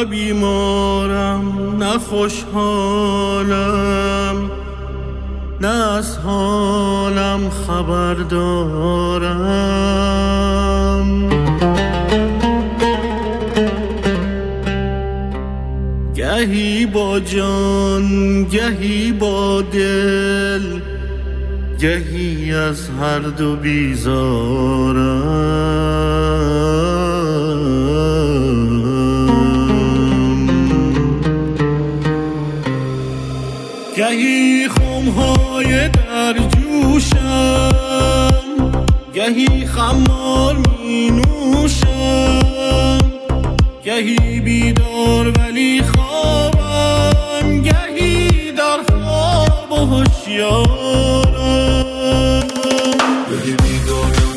بیمارم نه خوشحالم، نه از حالم خبر دارم. گهی با جان گهی با دل، گهی از هر دو بیزارم. گهی خمهای در جوشم، گهی خمار می نوشم، گهی بیدار ولی خوابم، گهی در خواب و هوشیارم. گهی بیگانم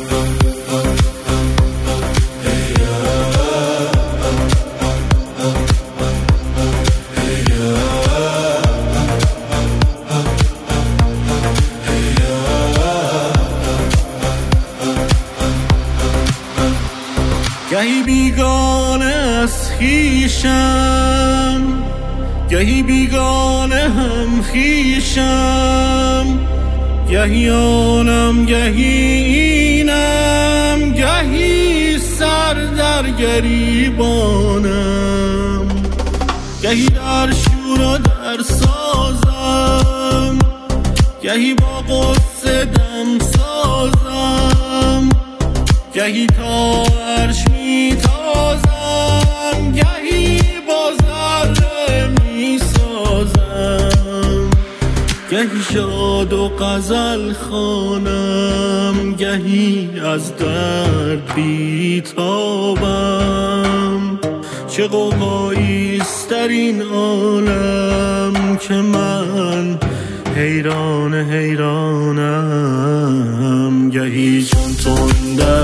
گهی بیگانه از خویشم، گهی بیگانه هم خویشم، گهی آنم گهی اینم، گهی سر در گریبانم. گهی در شور و در سازم، گهی با غصه دم سازم، گهی تا عرش می تازم، گهی با ذره می سازم. گهی شاد و غزل خوانم، گهی از درد بی تابم. چه غوغاییست در این عالم که من حیران حیرانم. گهی چون تندر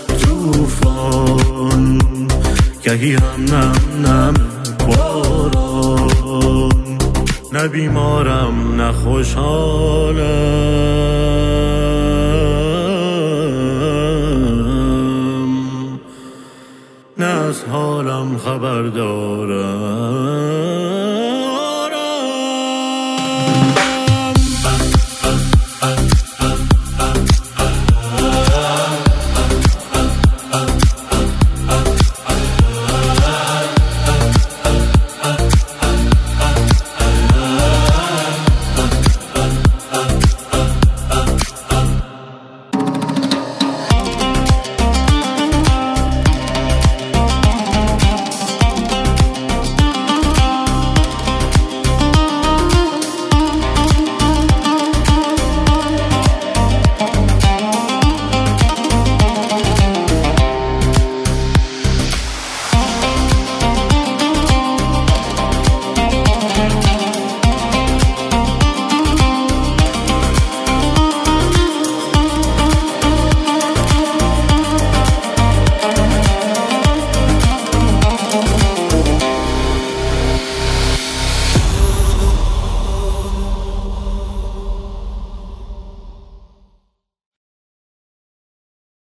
طوفان، گهی هم نم نم باران. نه بیمارم نه خوشحالم، نه از حالم خبر دارم.